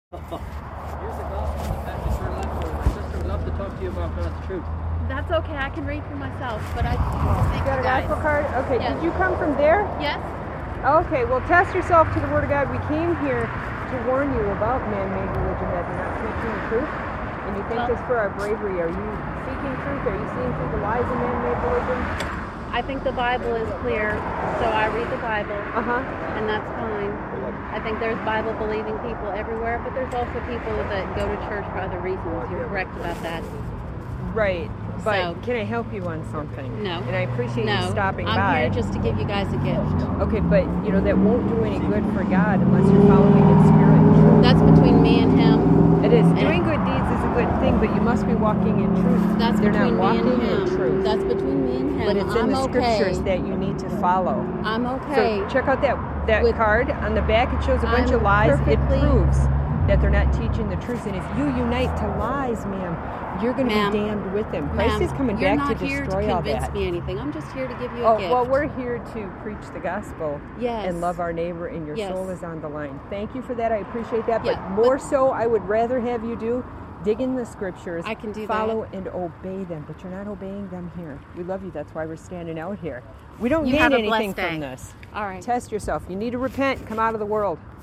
Here's the gospel that you sure left for. My sister would love to talk to you about God's truth. That's okay. I can read for myself, but I You got a gospel card? Okay, Yes. Did you come from there? Yes. Okay, well, test yourself to the Word of God. We came here to warn you about man-made religion that they're not teaching the truth. And you thank us for our bravery. Are you seeking truth? Are you seeing through the lies of man-made religion? I think the Bible is clear, so I read the Bible, Uh-huh. and that's fine. I think there's Bible-believing people everywhere, but there's also people that go to church for other reasons. You're correct about that. Right. But So- can I help you on something? No. And I appreciate No, you stopping I'm by. here just to give you guys a gift. Okay, but that won't do any good for God unless you're following in spirit and truth. That's between me and him. It is. Doing good deeds is a good thing, but you must be walking in truth. That's They're between not me walking and him. in truth. That's between me and him. But it's in I'm the scriptures okay. that you need to follow. I'm okay. So check out that With- card on the back. It shows a bunch I'm of lies. perfectly- It proves that they're not teaching the truth. And if you unite to lies, ma'am, you're going to Ma'am. be damned with them. Christ is coming you're back not to here destroy to all convince that. me anything. I'm just here to give you a Oh, gift. well, we're here to preach the gospel Yes. and love our neighbor, and your Yes. soul is on the line. Thank you for that. I appreciate that. Yeah, but more so, I would rather have you dig in the scriptures, I can do follow that. and obey them, but you're not obeying them here. We love you. That's why we're standing out here. We don't You gain have a anything blessed day. from this. All right. Test yourself. You need to repent. Come out of the world.